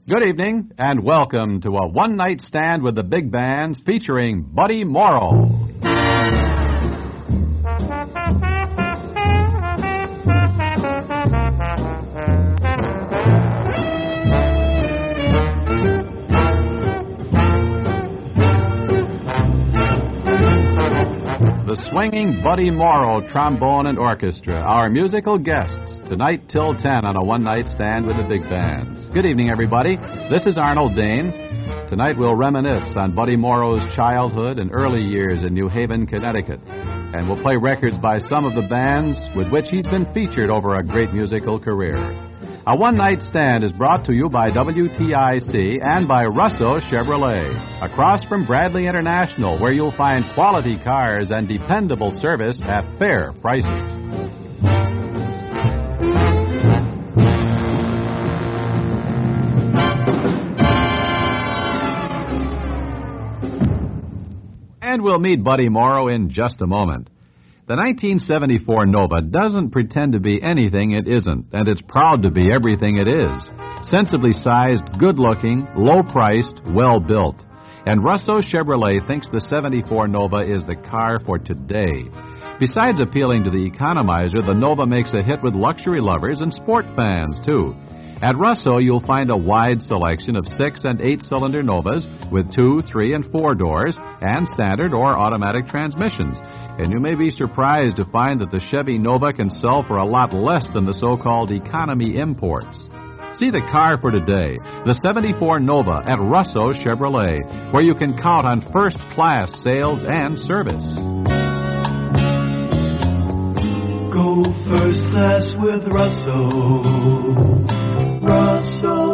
Good evening, and welcome to a one-night stand with the big bands featuring Buddy Morrow. The swinging Buddy Morrow Trombone and Orchestra, our musical guests, tonight till 10 on a one-night stand with the big bands. Good evening, everybody. This is Arnold Dane. Tonight we'll reminisce on Buddy Morrow's childhood and early years in New Haven, Connecticut. And we'll play records by some of the bands with which he's been featured over a great musical career. A one-night stand is brought to you by WTIC and by Russo Chevrolet, across from Bradley International, where you'll find quality cars and dependable service at fair prices. And we'll meet Buddy Morrow in just a moment. The 1974 Nova doesn't pretend to be anything it isn't, and it's proud to be everything it is. Sensibly sized, good-looking, low-priced, well-built. And Russo Chevrolet thinks the 74 Nova is the car for today. Besides appealing to the economizer, the Nova makes a hit with luxury lovers and sport fans, too. At Russo, you'll find a wide selection of 6- and 8-cylinder Novas with 2, 3, and 4 doors and standard or automatic transmissions. And you may be surprised to find that the Chevy Nova can sell for a lot less than the so-called economy imports. See the car for today, the 74 Nova at Russo Chevrolet, where you can count on first-class sales and service. Go first class with Russo. Russo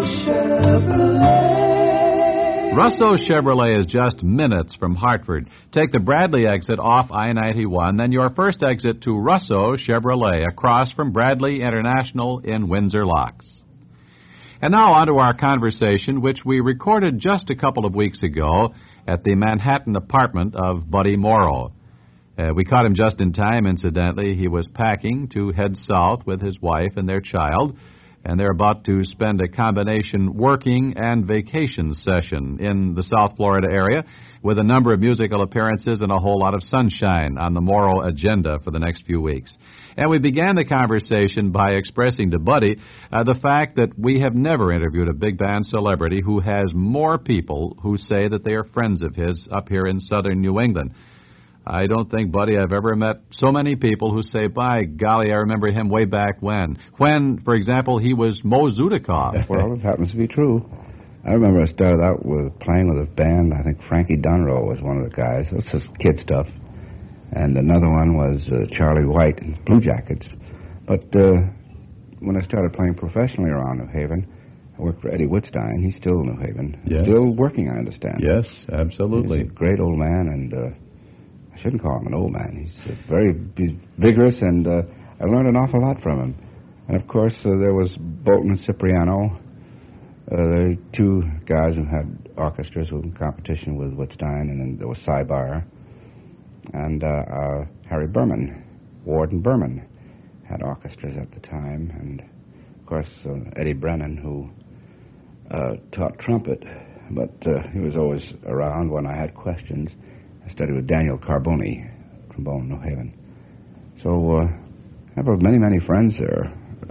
Chevrolet. Russo Chevrolet is just minutes from Hartford. Take the Bradley exit off I-91, then your first exit to Russo Chevrolet, across from Bradley International in Windsor Locks. And now on to our conversation, which we recorded just a couple of weeks ago at the Manhattan apartment of Buddy Morrow. We caught him just in time, incidentally. He was packing to head south with his wife and their child, and they're about to spend a combination working and vacation session in the South Florida area with a number of musical appearances and a whole lot of sunshine on the Morrow agenda for the next few weeks. And we began the conversation by expressing to Buddy the fact that we have never interviewed a big band celebrity who has more people who say that they are friends of his up here in southern New England. I don't think, Buddy, I've ever met so many people who say, by golly, I remember him way back when. When, for example, he was Mo Zudikoff. Well, it happens to be true. I remember I started out with playing with a band. I think Frankie Dunrow was one of the guys. That's just kid stuff. And another one was Charlie White and Blue Jackets. But when I started playing professionally around New Haven, I worked for Eddie Wittstein. He's still in New Haven. Yes. Still working, I understand. Yes, absolutely. He's a great old man, and I shouldn't call him an old man. He's very vigorous, and I learned an awful lot from him. And, of course, there was Bolton and Cipriano, the two guys who had orchestras in competition with Wittstein, and then there was Cy Barr, and Harry Berman, Ward and Berman had orchestras at the time, and, of course, Eddie Brennan, who taught trumpet, but he was always around when I had questions. I studied with Daniel Carboni, trombone, New Haven. So I have many, many friends there.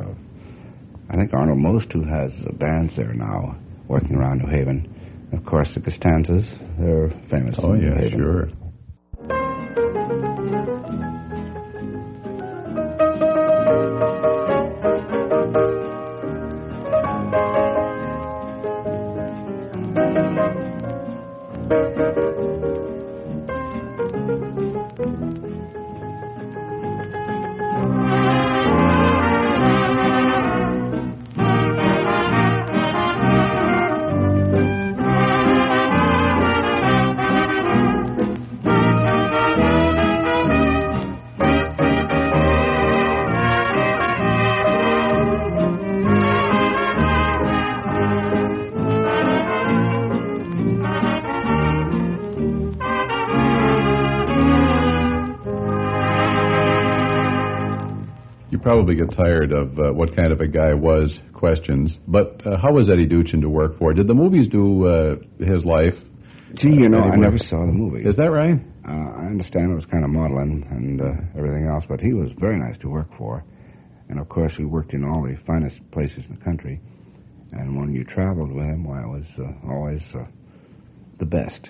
I think Arnold Most, who has bands there now, working around New Haven. Of course, the Costanzas, they're famous in New Haven. Sure. probably get tired of what kind of a guy was questions. But how was Eddie Duchin to work for? Did the movies do his life? Gee, I never saw the movie. Is that right? I understand it was kind of modeling and everything else, but he was very nice to work for. And, of course, we worked in all the finest places in the country. And when you traveled with him, well, it was always the best,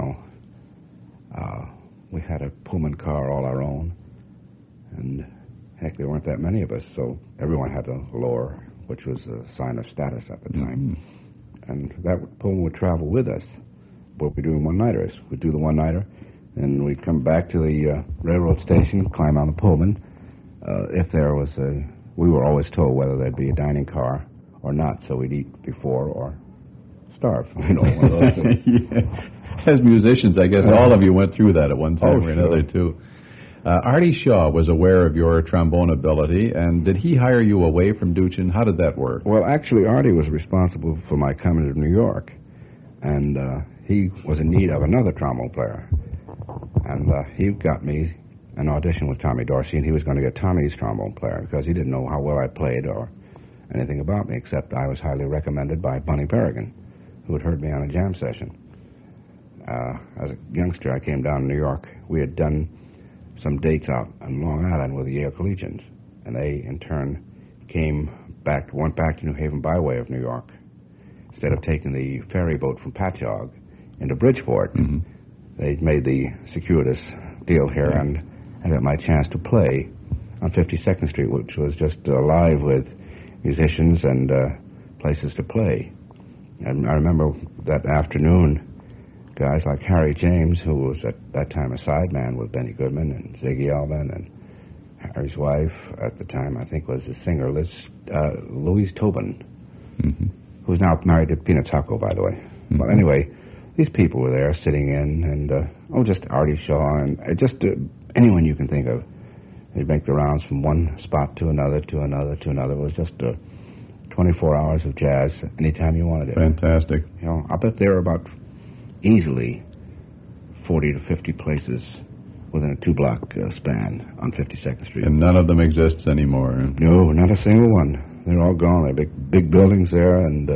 We had a Pullman car all our own. And, heck, there weren't that many of us, so everyone had a lure, which was a sign of status at the time. Mm-hmm. And that Pullman would travel with us. What we do in one-nighters. We'd do the one-nighter, and we'd come back to the railroad station, climb on the Pullman. If there was we were always told whether there'd be a dining car or not, so we'd eat before or starve. One of those things. Yeah. As musicians, I guess all of you went through that at one time or another, too. Artie Shaw was aware of your trombone ability, and did he hire you away from Duchin? How did that work? Well, actually, Artie was responsible for my coming to New York, and he was in need of another trombone player. And he got me an audition with Tommy Dorsey, and he was going to get Tommy's trombone player because he didn't know how well I played or anything about me, except I was highly recommended by Bunny Berrigan, who had heard me on a jam session. As a youngster, I came down to New York. We had done some dates out on Long Island with the Yale Collegians, and they, in turn, went back to New Haven by way of New York. Instead of taking the ferry boat from Patchogue into Bridgeport, mm-hmm. They made the circuitous deal here, and I got my chance to play on 52nd Street, which was just alive with musicians and places to play. And I remember that afternoon, guys like Harry James, who was at that time a sideman with Benny Goodman and Ziggy Alvin, and Harry's wife at the time, I think, was the singer Louise Tobin, mm-hmm. who's now married to Pina Taco, by the way. Mm-hmm. But anyway, these people were there sitting in, and just Artie Shaw, and just anyone you can think of. They'd make the rounds from one spot to another, to another, to another. It was just 24 hours of jazz anytime you wanted it. Fantastic. I bet there were about easily 40 to 50 places within a 2-block span on 52nd Street. And none of them exists anymore. No, not a single one. They're all gone. They're big buildings there, and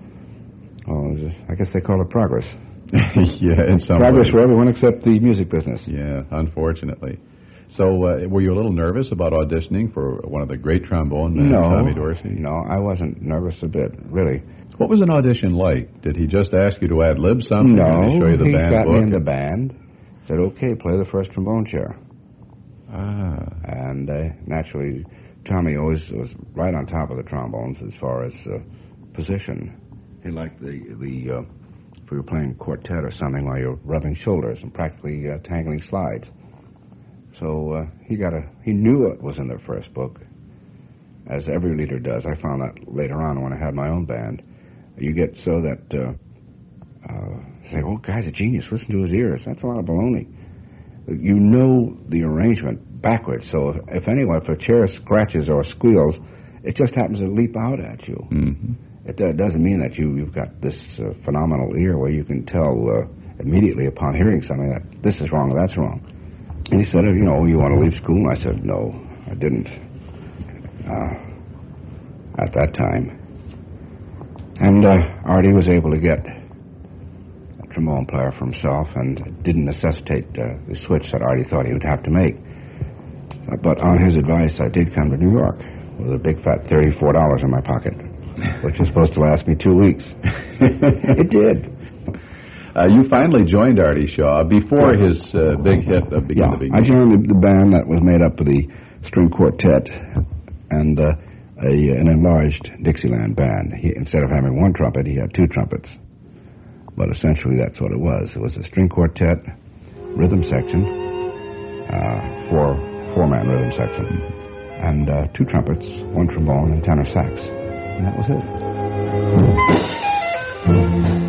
I guess they call it progress. Yeah, in some progress way. For everyone except the music business. Yeah, unfortunately. So, were you a little nervous about auditioning for one of the great trombone men, Tommy Dorsey? No, I wasn't nervous a bit, really. What was an audition like? Did he just ask you to ad-lib something? No, Did he show you the he band sat book? me in the band, said, okay, play the first trombone chair. And naturally, Tommy always was right on top of the trombones as far as position. He liked if we were playing quartet or something while you're rubbing shoulders and practically tangling slides. So he knew it was in their first book, as every leader does. I found that later on when I had my own band. You get so that say, oh, guy's a genius, listen to his ears. That's a lot of baloney. You know the arrangement backwards, so if a chair scratches or squeals, it just happens to leap out at you. Mm-hmm. It doesn't mean that you've got this phenomenal ear where you can tell immediately upon hearing something that this is wrong or that's wrong. And he said, you want to leave school? And I said, no, I didn't at that time. And Artie was able to get a trombone player for himself and didn't necessitate the switch that Artie thought he would have to make. But on his advice, I did come to New York with a big fat $34 in my pocket, which was supposed to last me 2 weeks. It did. You finally joined Artie Shaw before his big hit of Begin to Begin. I joined the band that was made up of the string quartet and an enlarged Dixieland band. Instead of having one trumpet, he had 2 trumpets. But essentially, that's what it was. It was a string quartet, rhythm section, four-man rhythm section, and 2 trumpets, 1 trombone, and tenor sax. And that was it.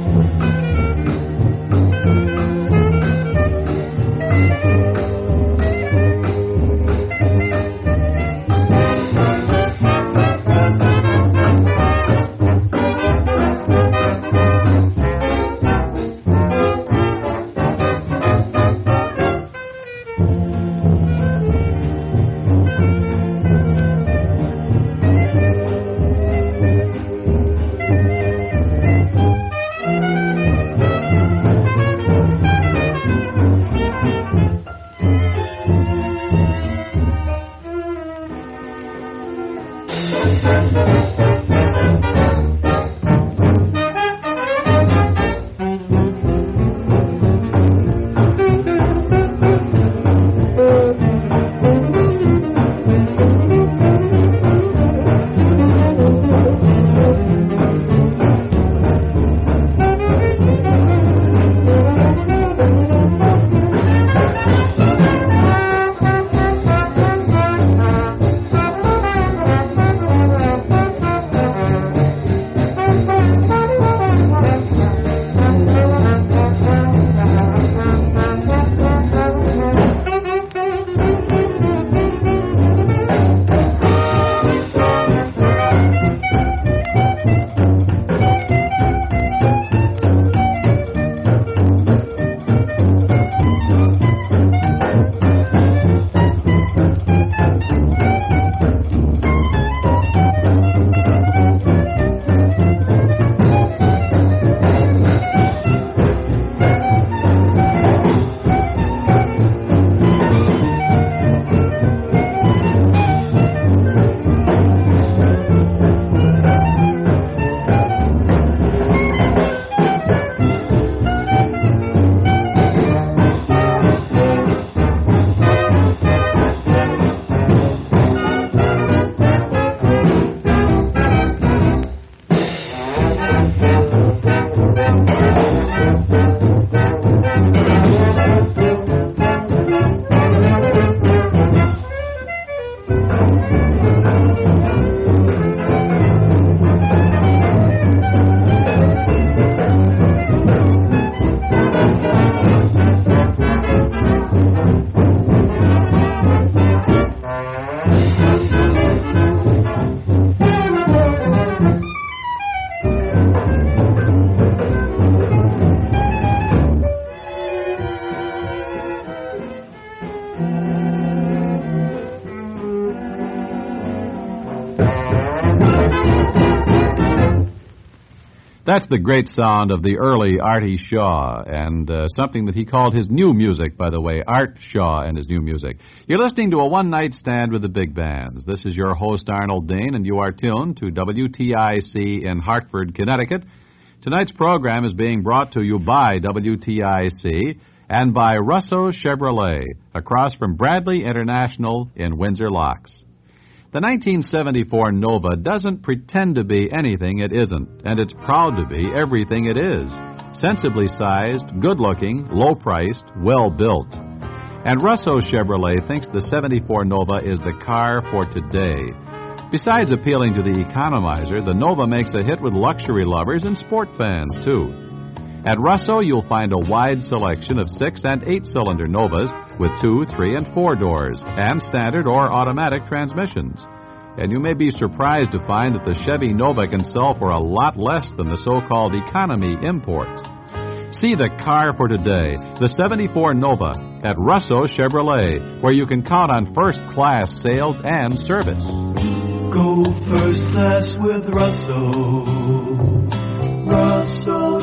That's the great sound of the early Artie Shaw, and something that he called his new music, by the way, Art Shaw and his new music. You're listening to a one-night stand with the big bands. This is your host, Arnold Dean, and you are tuned to WTIC in Hartford, Connecticut. Tonight's program is being brought to you by WTIC and by Russo Chevrolet, across from Bradley International in Windsor Locks. The 1974 Nova doesn't pretend to be anything it isn't, and it's proud to be everything it is. Sensibly sized, good-looking, low-priced, well-built. And Russo Chevrolet thinks the 74 Nova is the car for today. Besides appealing to the economizer, the Nova makes a hit with luxury lovers and sport fans, too. At Russo, you'll find a wide selection of 6- and 8-cylinder Novas with 2, 3, and 4 doors, and standard or automatic transmissions. And you may be surprised to find that the Chevy Nova can sell for a lot less than the so-called economy imports. See the car for today, the 74 Nova, at Russo Chevrolet, where you can count on first-class sales and service. Go first class with Russo. Russo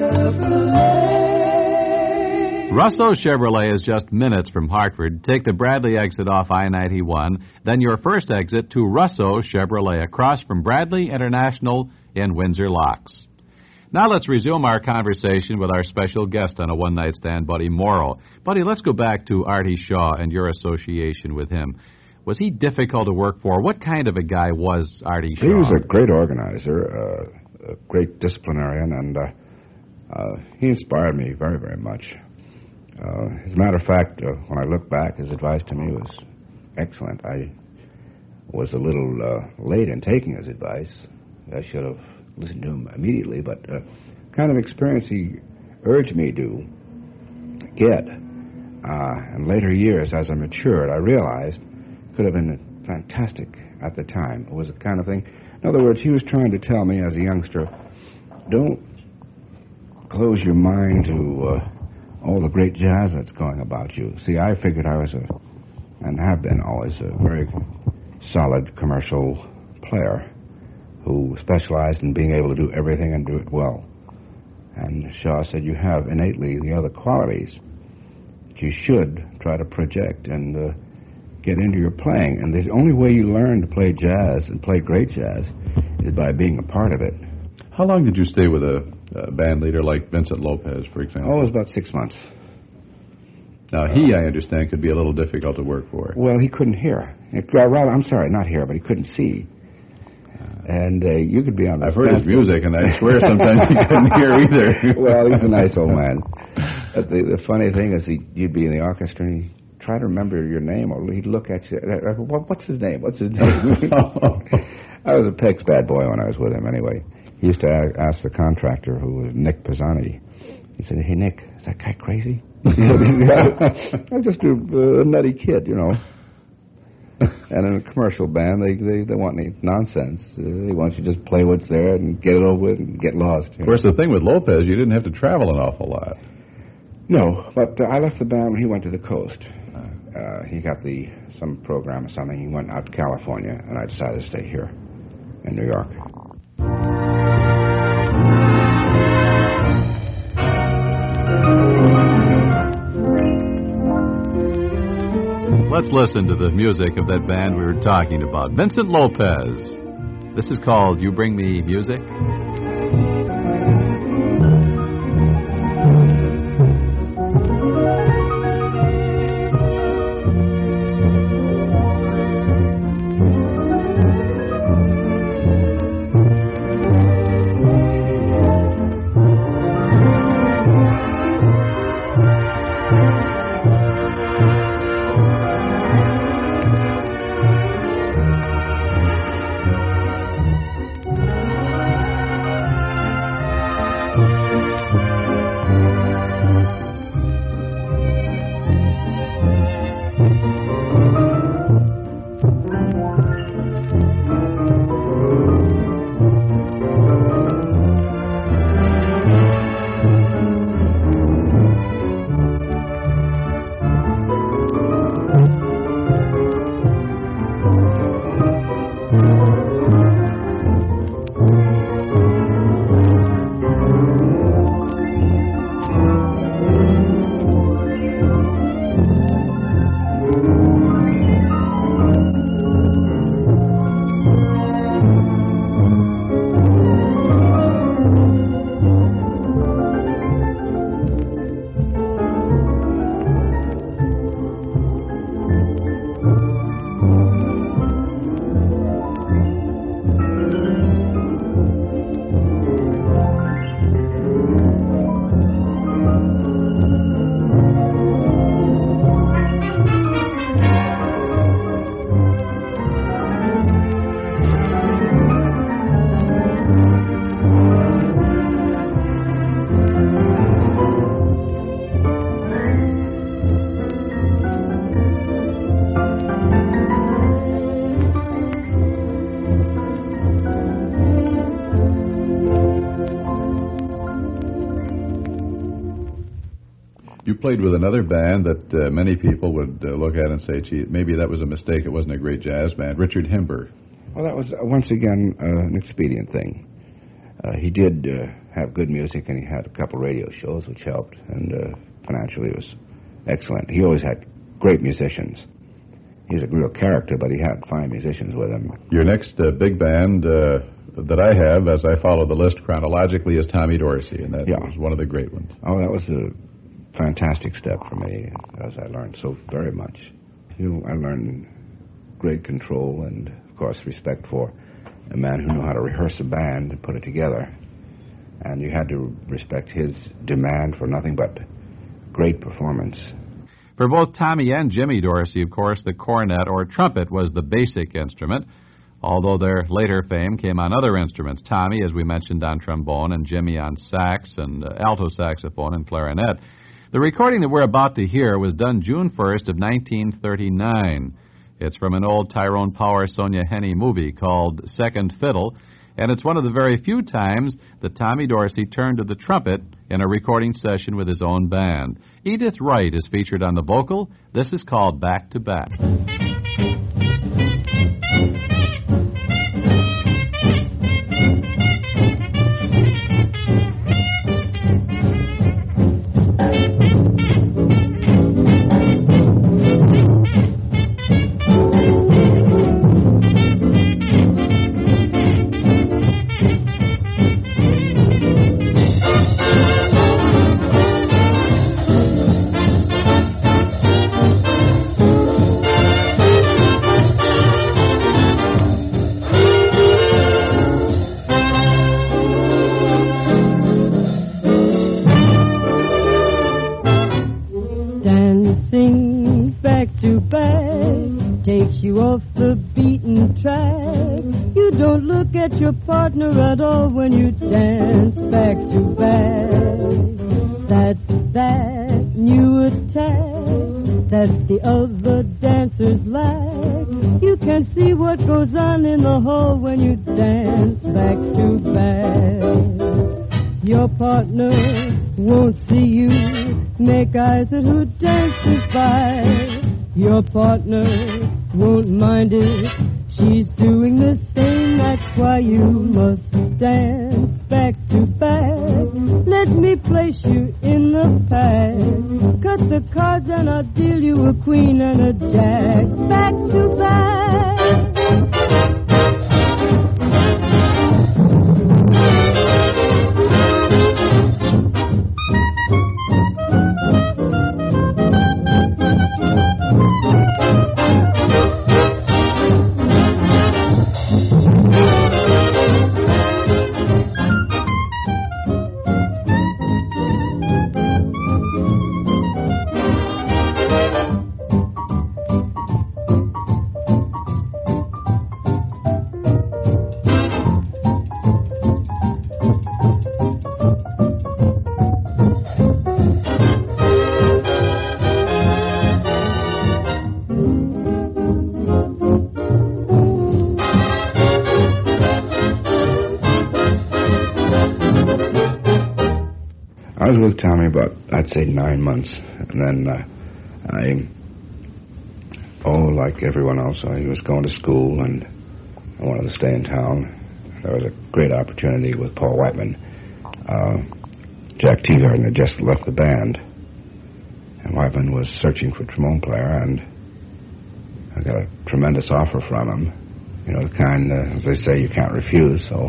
Chevrolet. Russo Chevrolet is just minutes from Hartford. Take the Bradley exit off I-91, then your first exit to Russo Chevrolet, across from Bradley International in Windsor Locks. Now let's resume our conversation with our special guest on a one-night stand, Buddy Morrow. Buddy, let's go back to Artie Shaw and your association with him. Was he difficult to work for? What kind of a guy was Artie Shaw? He was a great organizer, a great disciplinarian, and he inspired me very, very much. As a matter of fact, when I look back, his advice to me was excellent. I was a little late in taking his advice. I should have listened to him immediately, but kind of experience he urged me to get. In later years, as I matured, I realized could have been fantastic at the time. It was the kind of thing. In other words, he was trying to tell me as a youngster, don't close your mind to all the great jazz that's going about you. See, I figured I was and have been always a very solid commercial player who specialized in being able to do everything and do it well. And Shaw said, you have innately the other qualities that you should try to project and get into your playing. And the only way you learn to play jazz and play great jazz is by being a part of it. How long did you stay with a band leader like Vincent Lopez, for example? Oh, it was about 6 months. Now, he, I understand, could be a little difficult to work for. Well, he couldn't hear. Rather, I'm sorry, not hear, but he couldn't see. And you could be on the I've heard his music, and I swear sometimes he couldn't hear either. Well, he's a nice old man. But the funny thing is, you'd be in the orchestra, and he'd try to remember your name, or he'd look at you. What's his name? What's his name? I was a Peck's bad boy when I was with him, anyway. He used to ask the contractor, who was Nick Pisani. He said, hey, Nick, is that guy crazy? He said, I'm just a nutty kid, you know. And in a commercial band, they don't want any nonsense. They want you to just play what's there and get it over with and get lost. Of course, the thing with Lopez, you didn't have to travel an awful lot. No, but I left the band when he went to the coast. He got some program or something. He went out to California, and I decided to stay here in New York. Let's listen to the music of that band we were talking about. Vincent Lopez. This is called You Bring Me Music. you played with another band that many people would look at and say, gee, maybe that was a mistake. It wasn't a great jazz band. Richard Himber. Well, that was, once again, an expedient thing. He did have good music, and he had a couple radio shows, which helped, and financially it was excellent. He always had great musicians. He was a real character, but he had fine musicians with him. Your next big band that I have, as I follow the list chronologically, is Tommy Dorsey, and that was one of the great ones. Oh, that was a fantastic step for me, as I learned so very much. I learned great control and, of course, respect for a man who knew how to rehearse a band and put it together. And you had to respect his demand for nothing but great performance. For both Tommy and Jimmy Dorsey, of course, the cornet or trumpet was the basic instrument, although their later fame came on other instruments. Tommy, as we mentioned, on trombone, and Jimmy on sax and alto saxophone and clarinet. The recording that we're about to hear was done June 1st of 1939. It's from an old Tyrone Power Sonia Henney movie called Second Fiddle, and it's one of the very few times that Tommy Dorsey turned to the trumpet in a recording session with his own band. Edith Wright is featured on the vocal. This is called Back to Back. Your partner at all when you dance back to back. That's that new attack that the other dancers lack. You can see what goes on in the hall when you dance back to back. Your partner won't see you make eyes at who dances by. Your partner won't mind it. She's doing the same, that's why you must dance back to back. Let me place you in the pack. Cut the cards and I'll deal you a queen and a jack. Back to back. I was with Tommy about, I'd say, 9 months. And then like everyone else, I was going to school and I wanted to stay in town. There was a great opportunity with Paul Whiteman. Jack Teagarden had just left the band, and Whiteman was searching for a trombone player, and I got a tremendous offer from him. You know, the kind, as they say, you can't refuse, so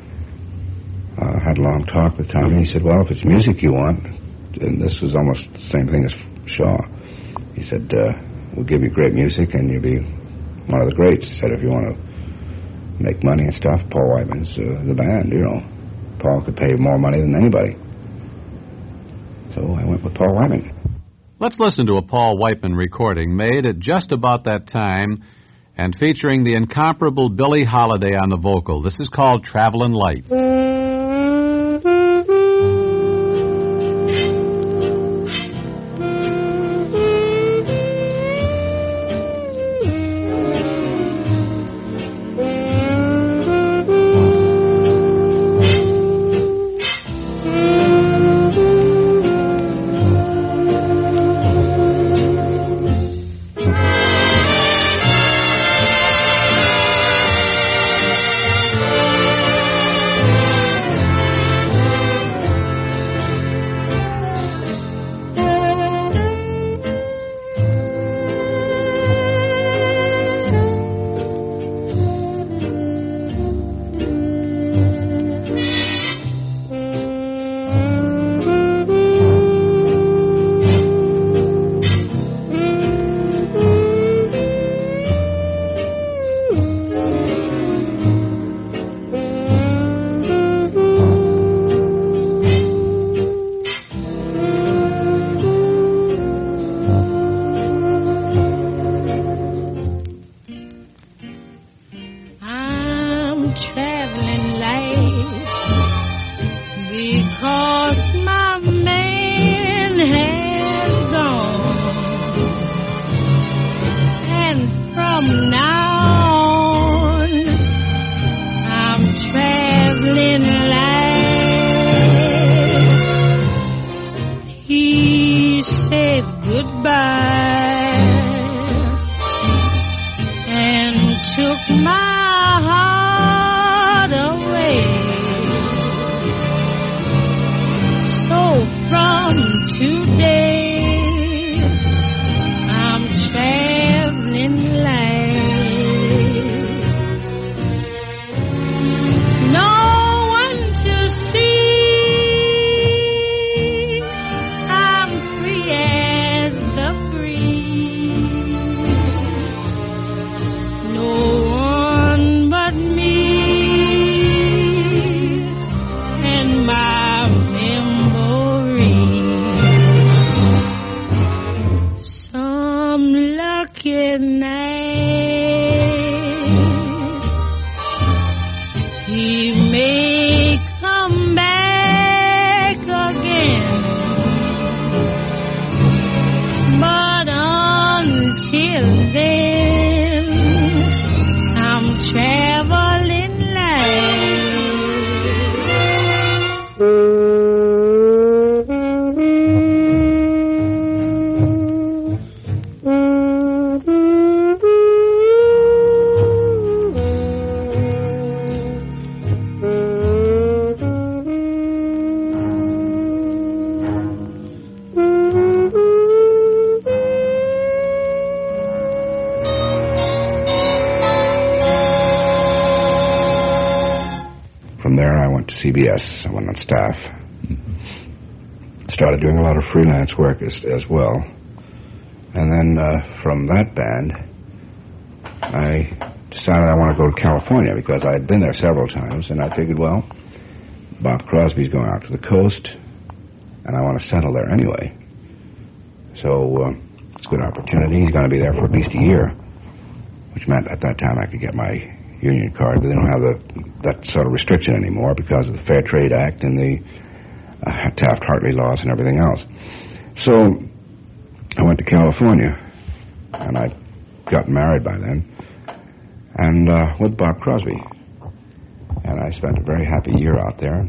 I had a long talk with Tommy. He said, well, if it's music you want, and this was almost the same thing as Shaw, he said, we'll give you great music and you'll be one of the greats. He said, if you want to make money and stuff, Paul Whiteman's the band, you know. Paul could pay more money than anybody. So I went with Paul Whiteman. Let's listen to a Paul Whiteman recording made at just about that time and featuring the incomparable Billie Holiday on the vocal. This is called Travelin' Light. 'cause my man has gone, and from now on I'm traveling light. He said goodbye and took my heart away. So from today, I'm traveling light. No one to see. I'm free as the breeze. No one but me and my memories. Some lucky night he may come back again, but until then I'm traveling From there, I went to CBS. I went on staff. Started doing a lot of freelance work as well. And then from that band, I decided I want to go to California because I had been there several times, and I figured, well, Bob Crosby's going out to the coast, and I want to settle there anyway. So it's a good opportunity. He's going to be there for at least a year, which meant at that time I could get my union card. They don't have that sort of restriction anymore because of the Fair Trade Act and the Taft-Hartley laws and everything else. So I went to California, and I got married by then, and with Bob Crosby. And I spent a very happy year out there.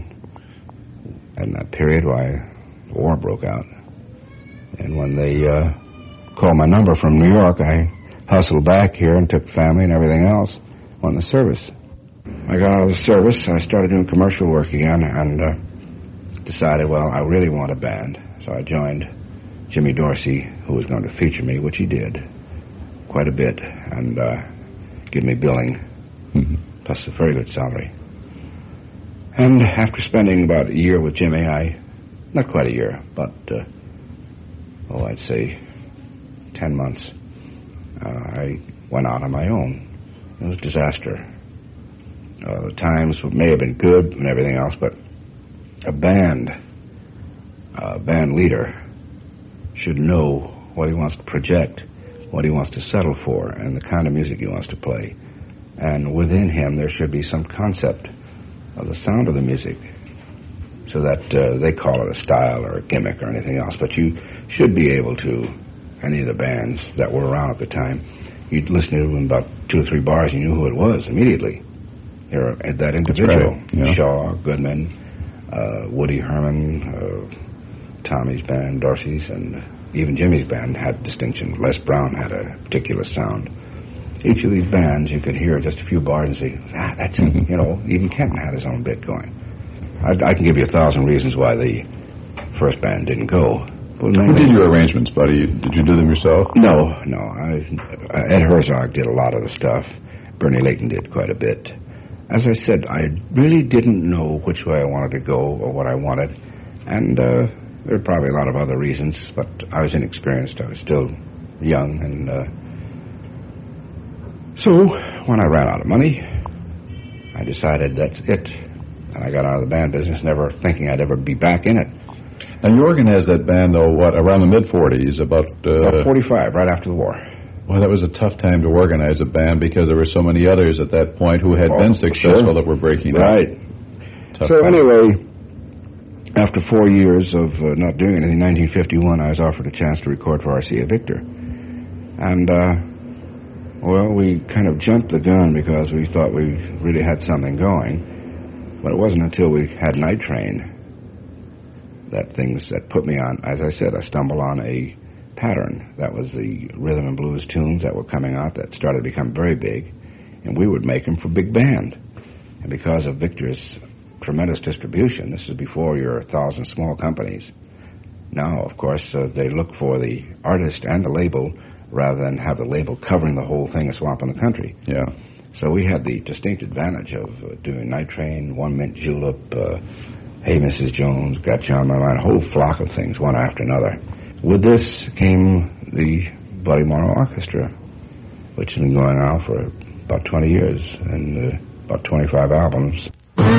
And that period, why, the war broke out. And when they called my number from New York, I hustled back here and took family and everything else. Went in the service. I got out of the service. I started doing commercial work again and decided, well, I really want a band. So I joined Jimmy Dorsey, who was going to feature me, which he did quite a bit, and give me billing, plus a very good salary. And after spending about a year with Jimmy, not quite a year, but, I'd say 10 months, I went out on my own. It was a disaster. The times may have been good and everything else, but a band leader should know what he wants to project, what he wants to settle for, and the kind of music he wants to play. And within him, there should be some concept of the sound of the music, so that they call it a style or a gimmick or anything else. But you should be able to, any of the bands that were around at the time, you'd listen to them about 2 or 3 bars, you knew who it was immediately. You're that individual. Right. Yeah. Shaw, Goodman, Woody Herman, Tommy's band, Dorsey's, and even Jimmy's band had distinction. Les Brown had a particular sound. Each of these bands, you could hear just a few bars and say, that's him. You know, even Kenton had his own bit going. I can give you 1,000 reasons why the first band didn't go. Who did your arrangements, buddy? Did you do them yourself? No. Ed Herzog did a lot of the stuff. Bernie Layton did quite a bit. As I said, I really didn't know which way I wanted to go or what I wanted. And there were probably a lot of other reasons, but I was inexperienced. I was still young. And so when I ran out of money, I decided that's it. And I got out of the band business, never thinking I'd ever be back in it. And you organized that band, though, around the mid-40s, about 45, right after the war. Well, that was a tough time to organize a band because there were so many others at that point who had been successful that were breaking up. Right. Tough so time. anyway, after 4 years of not doing anything, in 1951, I was offered a chance to record for RCA Victor. And, well, we kind of jumped the gun because we thought we really had something going. But it wasn't until we had Night Train that put me on, as I said, I stumbled on a pattern. That was the rhythm and blues tunes that were coming out that started to become very big, and we would make them for big band. And because of Victor's tremendous distribution, this is before your 1,000 small companies. Now, of course, they look for the artist and the label rather than have the label covering the whole thing and swamping the country. Yeah. So we had the distinct advantage of doing Night Train, One Mint Julep, Hey Mrs. Jones, Got You on My Mind, a whole flock of things, one after another. With this came the Buddy Morrow Orchestra, which has been going on for about 20 years and about 25 albums.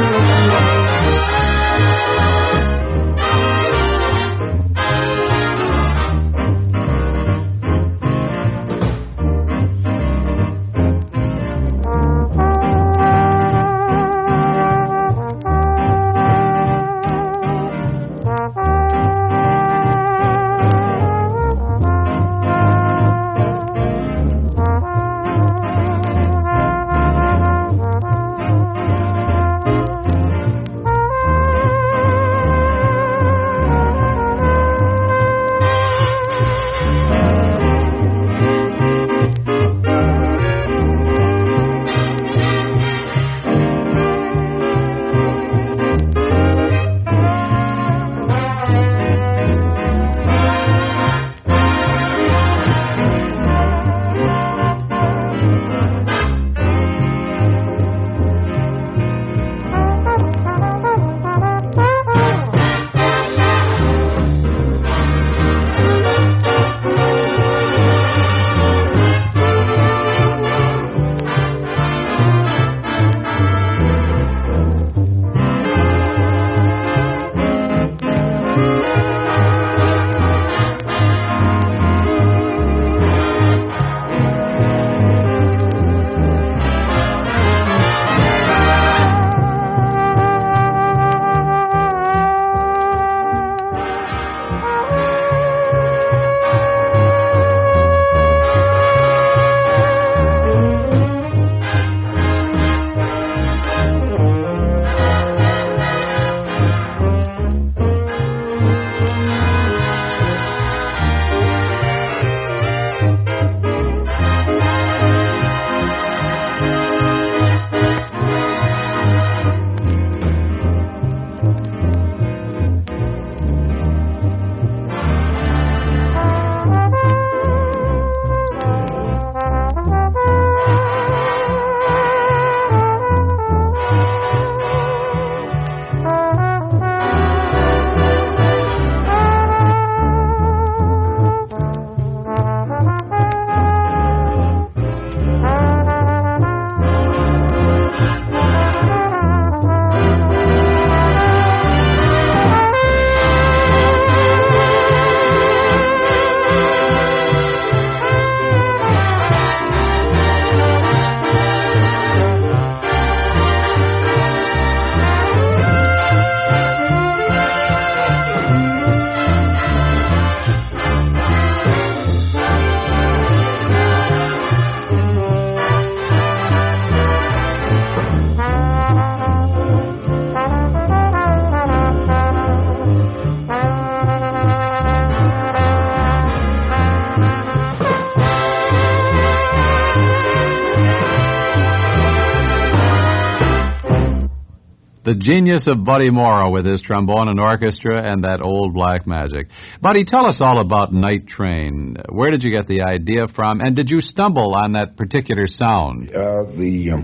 The genius of Buddy Morrow with his trombone and orchestra and that old black magic. Buddy, tell us all about Night Train. Where did you get the idea from, and did you stumble on that particular sound? The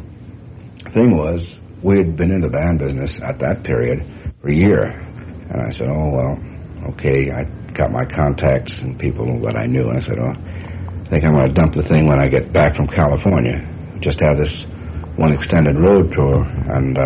thing was, we had been in the band business at that period for a year. And I said, oh, well, okay. I got my contacts and people that I knew, and I said, oh, I think I'm going to dump the thing when I get back from California. Just have this one extended road tour, and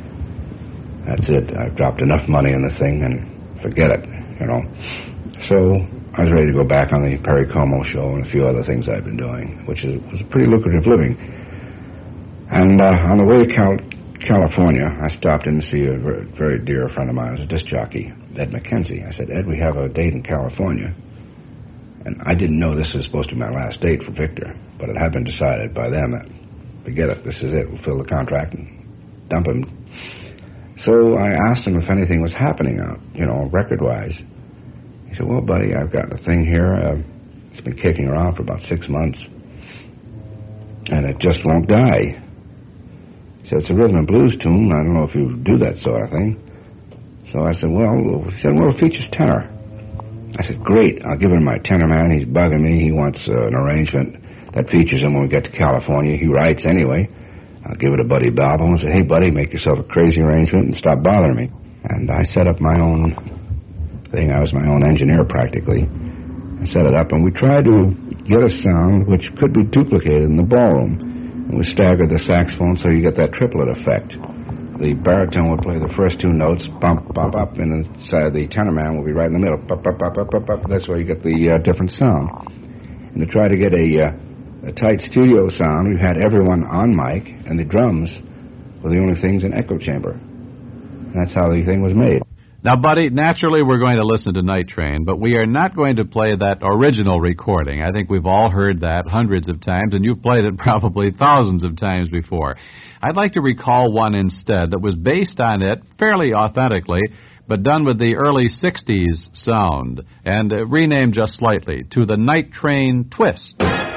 that's it. I've dropped enough money in the thing, and forget it, you know. So I was ready to go back on the Perry Como show and a few other things I've been doing, which was a pretty lucrative living. And on the way to California, I stopped in to see a very dear friend of mine, who was a disc jockey, Ed McKenzie. I said, Ed, we have a date in California. And I didn't know this was supposed to be my last date for Victor, but it had been decided by them that, forget it, this is it. We'll fill the contract and dump him. So I asked him if anything was happening out, record-wise. He said, well, buddy, I've got a thing here. It's been kicking around for about 6 months, and it just won't die. He said, it's a rhythm and blues tune. I don't know if you do that sort of thing. So I said, it features tenor. I said, great, I'll give him my tenor man. He's bugging me. He wants an arrangement that features him when we get to California. He writes anyway. I'll give it to Buddy Balbo and say, hey, Buddy, make yourself a crazy arrangement and stop bothering me. And I set up my own thing. I was my own engineer, practically. I set it up, and we tried to get a sound which could be duplicated in the ballroom. And we staggered the saxophone so you get that triplet effect. The baritone would play the first two notes, bump, bump, up, and the tenor man will be right in the middle. Bump, bump, bump, bump, bump, bump. That's where you get the different sound. And to try to get a tight studio sound, we had everyone on mic, and the drums were the only things in echo chamber. And that's how the thing was made. Now, Buddy, naturally we're going to listen to Night Train, but we are not going to play that original recording. I think we've all heard that hundreds of times, and you've played it probably thousands of times before. I'd like to recall one instead that was based on it fairly authentically, but done with the early 60s sound, and renamed just slightly to the Night Train Twist.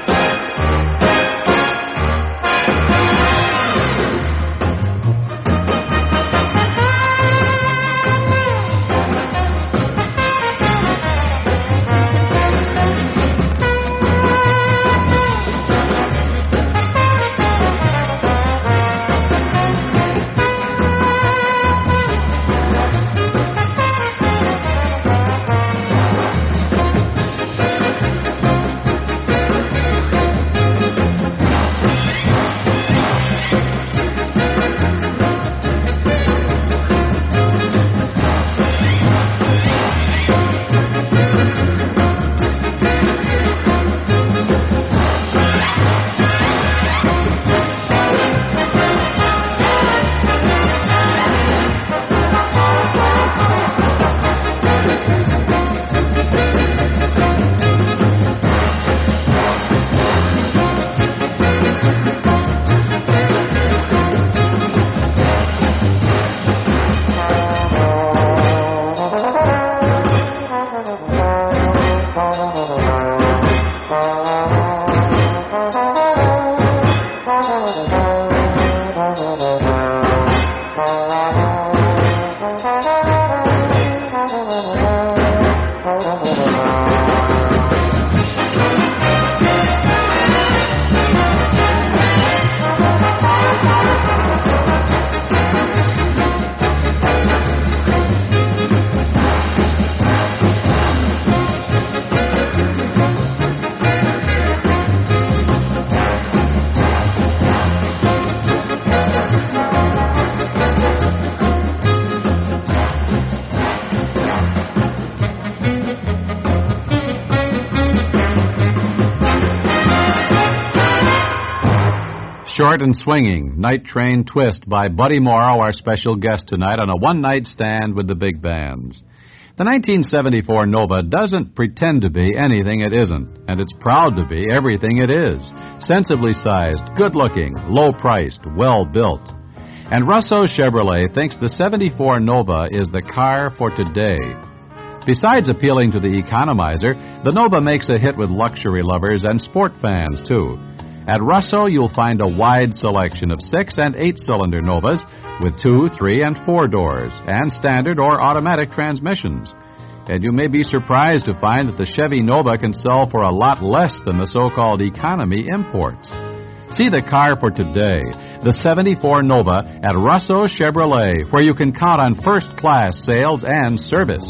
Short and Swinging, Night Train Twist by Buddy Morrow, our special guest tonight on a one-night stand with the big bands. The 1974 Nova doesn't pretend to be anything it isn't, and it's proud to be everything it is. Sensibly sized, good-looking, low-priced, well-built. And Russo Chevrolet thinks the 74 Nova is the car for today. Besides appealing to the economizer, the Nova makes a hit with luxury lovers and sport fans, too. At Russo, you'll find a wide selection of 6- and 8-cylinder Novas with 2-, 3-, and 4 doors, and standard or automatic transmissions. And you may be surprised to find that the Chevy Nova can sell for a lot less than the so-called economy imports. See the car for today, the 74 Nova at Russo Chevrolet, where you can count on first-class sales and service.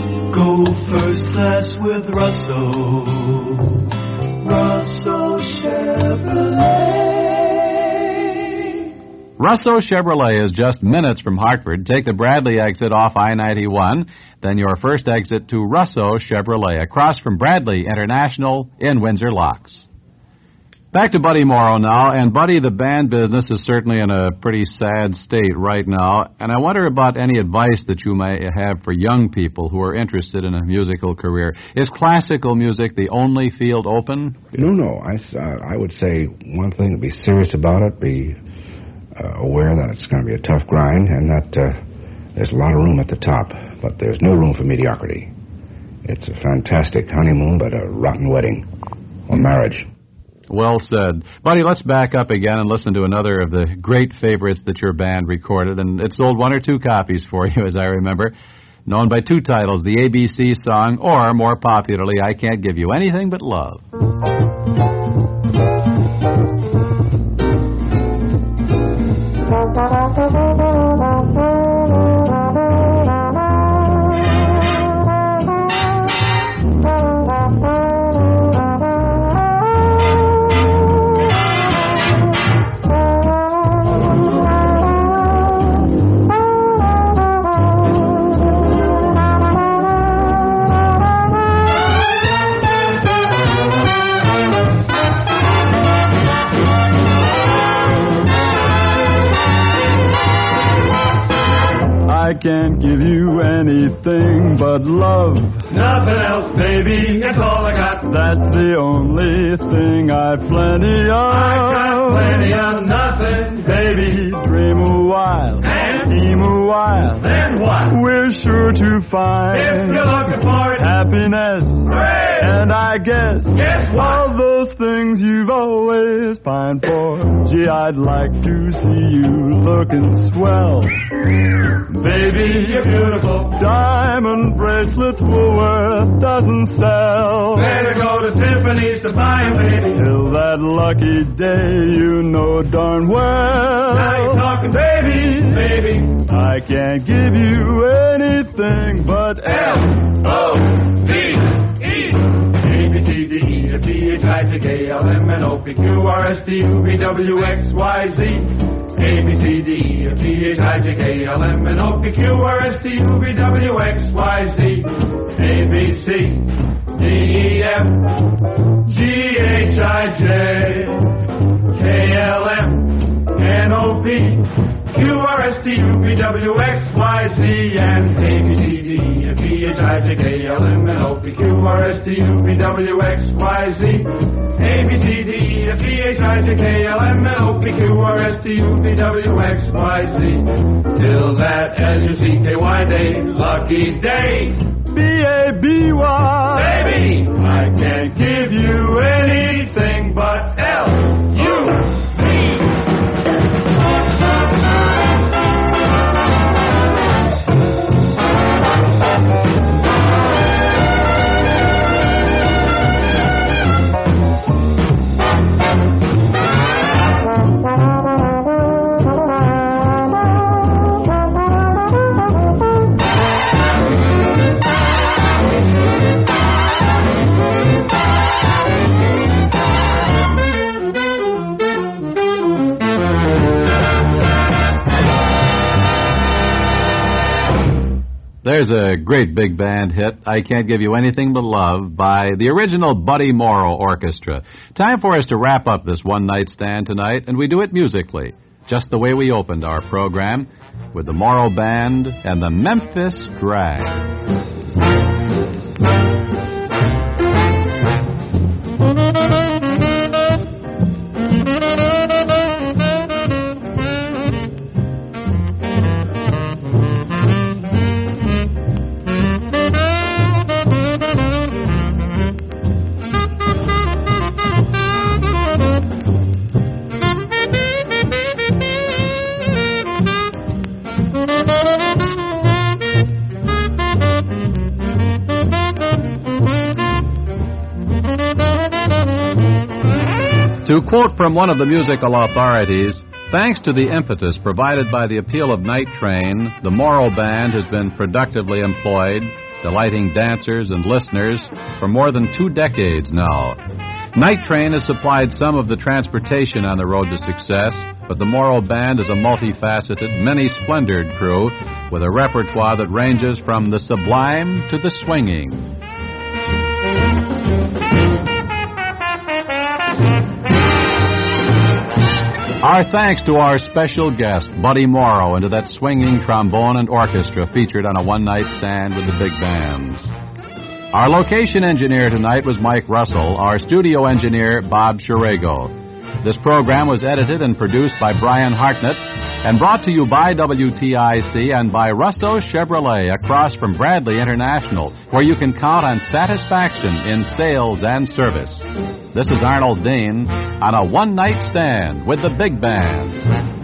Go first class with Russo. Russo Chevrolet. Russo Chevrolet is just minutes from Hartford. Take the Bradley exit off I-91, then your first exit to Russo Chevrolet, across from Bradley International in Windsor Locks. Back to Buddy Morrow now, and Buddy, the band business is certainly in a pretty sad state right now, and I wonder about any advice that you may have for young people who are interested in a musical career. Is classical music the only field open? No. I would say one thing, be serious about it, be aware that it's going to be a tough grind, and that there's a lot of room at the top, but there's no room for mediocrity. It's a fantastic honeymoon, but a rotten wedding or marriage. Well said. Buddy, let's back up again and listen to another of the great favorites that your band recorded, and it sold 1 or 2 copies for you, as I remember, known by 2 titles, the ABC song, or, more popularly, I Can't Give You Anything But Love. I can't give you anything but love. Nothing else, baby, that's all I got. That's the only thing I've plenty of. I got plenty of nothing, Baby, dream a while, And? scheme a while. Then what? We're sure to If find you're looking for it, happiness. Hooray! And I guess What? all those things you've always pined for. Gee, I'd like to see you looking swell. Baby, you're beautiful. Diamond bracelets Woolworth doesn't sell. Better go to Tiffany's to buy 'em, baby. Till that lucky day, you know darn well. Now you're talking, baby. I can't give you anything but L-O-V-E A-B-C-D-E-F-G-H-I-J-K-L-M-N-O-P-Q-R-S-T-U-V-W-X-Y-Z A-B-C-D-E-F-G-H-I-J-K-L-M-N-O-P-Q-R-S-T-U-V-W-X-Y-Z A-B-C-D-E-F-G-H-I-J-K-L-M-N-O-P-Q-R-S-T-U-V-W-X-Y-Z and A-B-C-D-E-F-G-H-I-J-K-L-M-N-O-P-Q-R-S-T-U-V-W-X-Y-Z A-B-C-D-E-F-G-H-I-J-K-L-M-N-O-P-Q-R-S-T-U-V-W-X-Y-Z till that L-U-C-K-Y day, lucky day. B-A-B-Y. Baby, I can't give you anything but L-U-C. There's a great big band hit, I Can't Give You Anything But Love, by the original Buddy Morrow Orchestra. Time for us to wrap up this one-night stand tonight, and we do it musically, just the way we opened our program, with the Morrow Band and the Memphis Drag. To quote from one of the musical authorities, thanks to the impetus provided by the appeal of Night Train, the Morrow Band has been productively employed, delighting dancers and listeners for more than 2 decades now. Night Train has supplied some of the transportation on the road to success, but the Morrow Band is a multifaceted, many-splendored crew with a repertoire that ranges from the sublime to the swinging. Our thanks to our special guest, Buddy Morrow, and to that swinging trombone and orchestra featured on A One-Night Stand with the Big Bands. Our location engineer tonight was Mike Russell, our studio engineer, Bob Shirago. This program was edited and produced by Brian Hartnett and brought to you by WTIC and by Russo Chevrolet across from Bradley International, where you can count on satisfaction in sales and service. This is Arnold Dean on A One-Night Stand with the Big Bands.